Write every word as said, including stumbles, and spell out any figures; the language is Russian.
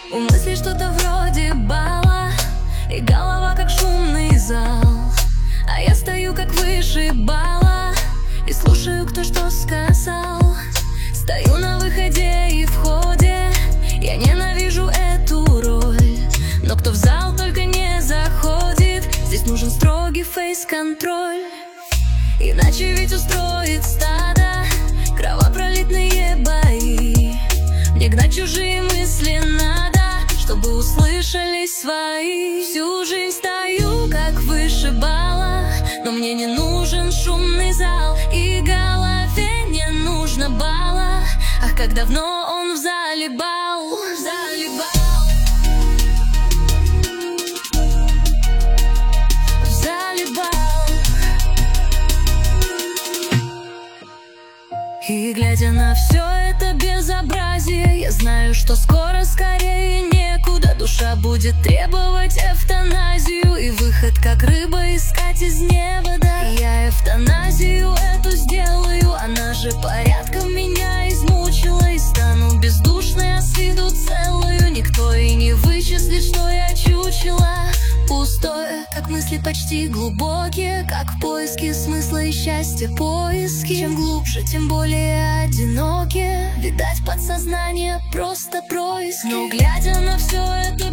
У мысли что-то вроде бала, и голова как шумный зал. А я стою как вышибала и слушаю, кто что сказал. Стою на выходе и входе, я ненавижу эту роль. Но кто в зал только не заходит, здесь нужен строгий фейс-контроль. Иначе ведь устроит стадо кровопролитные бои. Мне гнать чужие мысли надо, чтобы услышались свои. Всю жизнь стою как вышибала, но мне не нужен шумный зал, и голове не нужно бала. Ах, как давно он в зале бал, в зале бал, в зале бал. И глядя на все это безобразие, я знаю, что скоро скорее некуда. Душа будет требовать эвтаназию, и выход как рыба искать из невода. Я эвтаназию эту сделаю, она же порядком меня измучила. И стану бездушной, а с виду целую. Никто и не вычислит, что я чучело пустое, как мысли почти глубокие, как в поиске смысла и счастья поиски. Чем глубже, тем более одинокие. Видать, подсознание просто происки. Но глядя на все это